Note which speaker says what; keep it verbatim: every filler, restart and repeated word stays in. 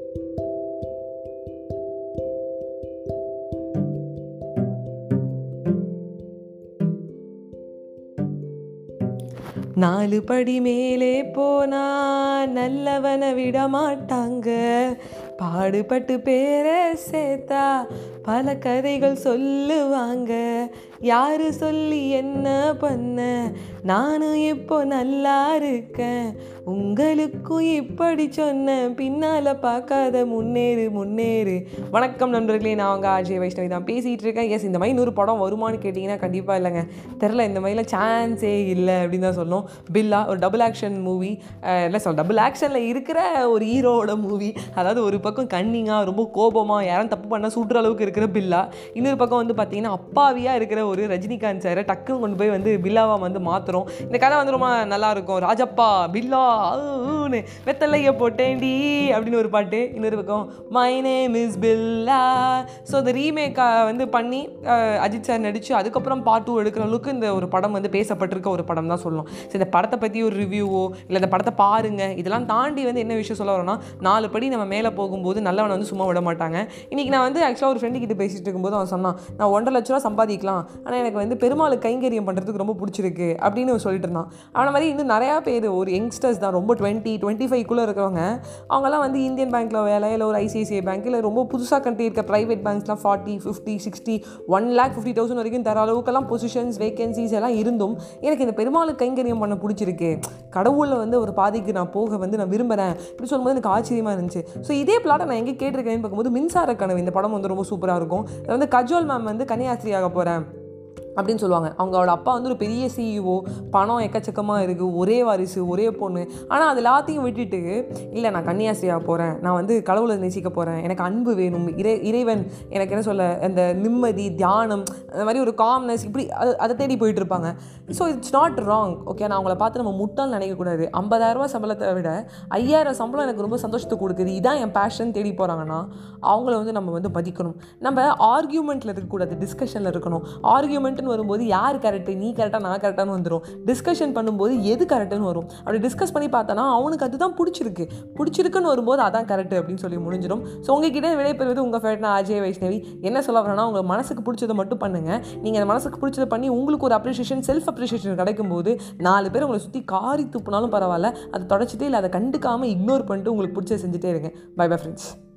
Speaker 1: நாலு படி மேலே போனா நல்லவனை விட மாட்டாங்க, பாடுபட்டு பேரை சேர்த்தா பல கதைகள் சொல்லுவாங்க. யாரு சொல்லி என்ன பண்ண, நானும் இப்போ நல்லா இருக்கேன். உங்களுக்கும் இப்படி சொன்ன, பின்னால் பார்க்காத முன்னேறு முன்னேறு. வணக்கம் நண்பர்களே, நான் அவங்க அஜய் வைஷ்ணவி தான் பேசிகிட்டு இருக்கேன். எஸ், இந்த மாதிரி இன்னொரு படம் வருமானு கேட்டிங்கன்னா கண்டிப்பாக இல்லைங்க, தெரில. இந்த மாதிரிலாம் சான்ஸே இல்லை அப்படின்னு தான் சொல்லணும். பில்லா ஒரு டபுள் ஆக்ஷன் மூவி, இல்லை சொல் டபுள் ஆக்ஷனில் இருக்கிற ஒரு ஹீரோவோட மூவி. அதாவது ஒரு பக்கம் கன்னிங்காக ரொம்ப கோபமாக யாரும் தப்பு பண்ணால் சுடுற அளவுக்கு இருக்கிற பில்லா, இன்னொரு பக்கம் வந்து பார்த்திங்கன்னா அப்பாவியாக இருக்கிற ஒரு ரஜினிகாந்த் சாரை டக்குன்னு கொண்டு போய் வந்து பில்லாவாக வந்து மாற்றுறோம். இந்த கதை வந்து ரொம்ப நல்லாயிருக்கும். ராஜப்பா பில்லா ஊன்னு வெத்தலையை போட்டேன்டி அப்படின்னு ஒரு பாட்டு. இன்னொரு பக்கம் my name is Billa. So இந்த ரீமேக்கை வந்து பண்ணி அஜித் சார் நடித்து அதுக்கப்புறம் பார்ட் டூ எடுக்கிற அளவுக்கு இந்த ஒரு படம் வந்து பேசப்பட்டிருக்க ஒரு படம் தான் சொல்லணும். ஸோ இந்த படத்தை பற்றி ஒரு ரிவ்யூவோ இல்லை இந்த படத்தை பாருங்கள், இதெல்லாம் தாண்டி வந்து என்ன விஷயம் சொல்ல வரோன்னா, நாலு படி நம்ம மேலே போகும்போது நல்லவனை வந்து சும்மா விட மாட்டாங்க. இன்றைக்கி நான் வந்து ஆக்சுவலாக ஒரு ஃப்ரெண்டு கிட்ட பேசிகிட்டு இருக்கும்போது அவன் சொன்னான், நான் ஒன்றரை லட்ச ரூபா சம்பாதிக்கலாம், ஆனால் எனக்கு வந்து பெருமாளுக்கு கைங்கரியம் பண்ணுறதுக்கு ரொம்ப பிடிச்சிருக்கு அப்படின்னு சொல்லிட்டு இருந்தான். அவனை மாதிரி இன்னும் நிறையா பேர் ஒரு யங்ஸ்டர்ஸ் தான், ரொம்ப டுவெண்ட்டி டுவெண்ட்டி ஃபைவ்க்குள்ளே இருக்கிறவங்க, அவங்கெல்லாம் வந்து இந்தியன் பேங்க்கில் வேலை, இல்லை ஒரு ஐசிஐசிஐ பேங்க், இல்லை ரொம்ப புதுசாக கட்டி இருக்க ப்ரைவேட் பேங்க்ஸ்லாம் forty fifty sixty one lakh fifty thousand வரைக்கும் தர அளவுக்கெல்லாம் பொசிஷன்ஸ் வேகன்சிஸ் எல்லாம் இருந்தும் எனக்கு இந்த பெருமாளுக்கு கைங்கரியம் பண்ண பிடிச்சிருக்கு, கடவுளில் வந்து ஒரு பாதைக்கு நான் போக வந்து நான் விரும்புகிறேன் இப்படி சொல்லும்போது எனக்கு ஆச்சரியமாக இருந்துச்சு. ஸோ இதே பிளாட்டை நான் எங்கே கேட்டிருக்கேன்னு பார்க்கும்போது மின்சார கனவு இந்த படம் வந்து ரொம்ப சூப்பராக இருக்கும். அது வந்து கஜோல் மேம் வந்து கன்னியாஸ்திரியாக போகிறேன் அப்படின்னு சொல்லுவாங்க. அவங்களோட அப்பா வந்து ஒரு பெரிய சிஇஓ, பணம் எக்கச்சக்கமாக இருக்குது, ஒரே வாரிசு, ஒரே பொண்ணு. ஆனால் அது எல்லாத்தையும் விட்டுட்டு, இல்லை நான் கன்னியாஸ்திரியாக போகிறேன், நான் வந்து கடவுளை நேசிக்க போகிறேன், எனக்கு அன்பு வேணும், இறை இறைவன் எனக்கு என்ன சொல்ல, அந்த நிம்மதி, தியானம், அந்த மாதிரி ஒரு காம்னஸ், இப்படி அது அதை தேடி போயிட்டு இருப்பாங்க. So it's not wrong. Okay, நான் அவங்கள பார்த்து நம்ம முட்டால் நினைக்கக்கூடாது. ஐம்பதாயிரரூபா சம்பளத்தை விட ஐயாயிரம் சம்பளம் எனக்கு ரொம்ப சந்தோஷத்தை கொடுக்குது, இதான் என் பேஷன் தேடி போகிறாங்கன்னா அவங்கள வந்து நம்ம வந்து மதிக்கணும். நம்ம ஆர்கியூமெண்ட்டில் இருக்கக்கூடாது, டிஸ்கஷனில் இருக்கணும். ஆர்கியூமெண்ட்னு வரும்போது யார் கரெக்டு, நீ கரெக்டாக நான் கரெக்டானு வந்துடும். டிஸ்கஷன் பண்ணும்போது எது கரெக்டுன்னு வரும். அப்படி டிஸ்கஸ் பண்ணி பார்த்தோன்னா அவனுக்கு அதுதான் பிடிச்சிருக்கு, பிடிச்சிருக்குன்னு வரும்போது அதான் கரெக்டு அப்படின்னு சொல்லி முடிஞ்சிடும். ஸோ உங்ககிட்ட விடைபெறுவது உங்கள் ஃபேவரட் நான் அஜய் வைஷ்ணவி. என்ன சொல்ல வரேன்னா, உங்கள் மனசுக்கு பிடிச்சதை மட்டும் பண்ணுங்கள். நீங்கள் அந்த மனசுக்கு பிடிச்சதை பண்ணி உங்களுக்கு ஒரு அப்ரிஷியேஷன், செல்ஃப் அப்ரிஷியேஷன் கிடைக்கும்போது நாலு பேர் உங்களை சுற்றி காரி துப்புனாலும் பரவாயில்ல, அதை தொடச்சிட்டு இல்லை அதை கண்டுக்காமல் இக்னோர் பண்ணிட்டு உங்களுக்கு பிடிச்சதை செஞ்சுட்டே இருங்க. Bye bye friends.